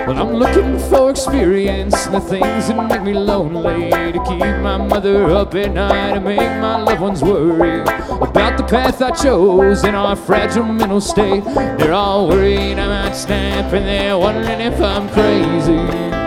Well, I'm looking for experience and the things that make me lonely, to keep my mother up at night and make my loved ones worry about the path I chose in our fragile mental state. They're all worried I might snap and they're wondering if I'm crazy.